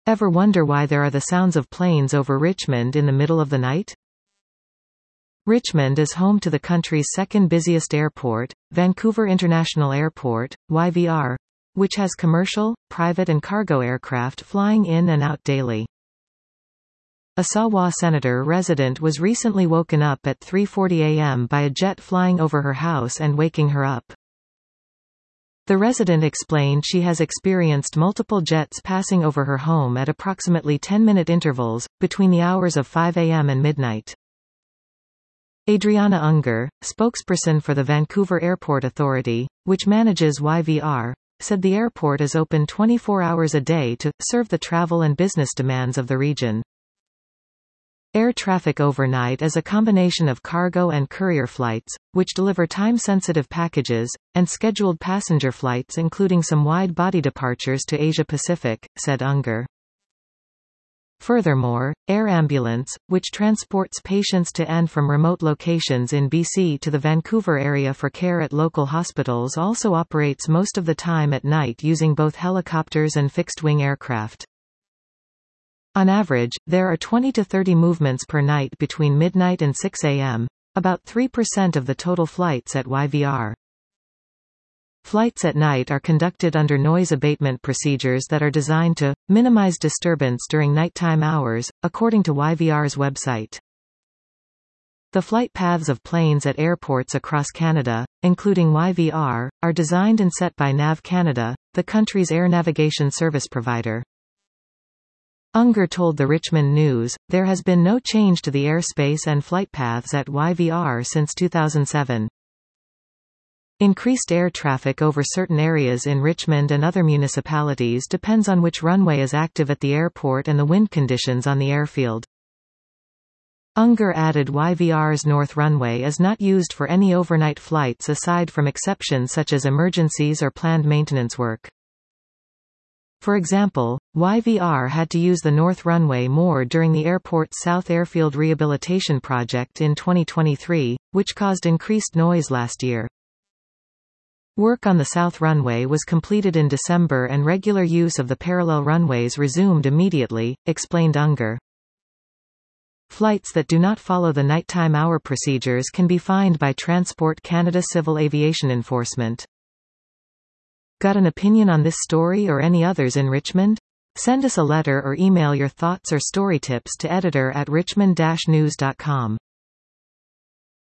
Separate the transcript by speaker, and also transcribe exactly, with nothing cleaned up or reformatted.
Speaker 1: Ever wonder why there are the sounds of planes over Richmond in the middle of the night? Richmond is home to the country's second busiest airport, Vancouver International Airport, Y V R, which has commercial, private and cargo aircraft flying in and out daily. A Oshawa Senator resident was recently woken up at three forty a m by a jet flying over her house and waking her up. The resident explained she has experienced multiple jets passing over her home at approximately ten-minute intervals, between the hours of five a m and midnight. Adriana Unger, spokesperson for the Vancouver Airport Authority, which manages Y V R, said the airport is open twenty-four hours a day to serve the travel and business demands of the region. Air traffic overnight is a combination of cargo and courier flights, which deliver time-sensitive packages, and scheduled passenger flights including some wide-body departures to Asia-Pacific, said Unger. Furthermore, Air Ambulance, which transports patients to and from remote locations in B C to the Vancouver area for care at local hospitals, also operates most of the time at night using both helicopters and fixed-wing aircraft. On average, there are twenty to thirty movements per night between midnight and six a m, about three percent of the total flights at Y V R. Flights at night are conducted under noise abatement procedures that are designed to minimize disturbance during nighttime hours, according to Y V R's website. The flight paths of planes at airports across Canada, including Y V R, are designed and set by Nav Canada, the country's air navigation service provider. Unger told the Richmond News, there has been no change to the airspace and flight paths at Y V R since two thousand seven. Increased air traffic over certain areas in Richmond and other municipalities depends on which runway is active at the airport and the wind conditions on the airfield. Unger added Y V R's north runway is not used for any overnight flights aside from exceptions such as emergencies or planned maintenance work. For example, Y V R had to use the north runway more during the airport's South Airfield Rehabilitation Project in twenty twenty-three, which caused increased noise last year. Work on the south runway was completed in December and regular use of the parallel runways resumed immediately, explained Unger. Flights that do not follow the nighttime hour procedures can be fined by Transport Canada Civil Aviation Enforcement. Got an opinion on this story or any others in Richmond? Send us a letter or email your thoughts or story tips to editor at richmond dash news dot com.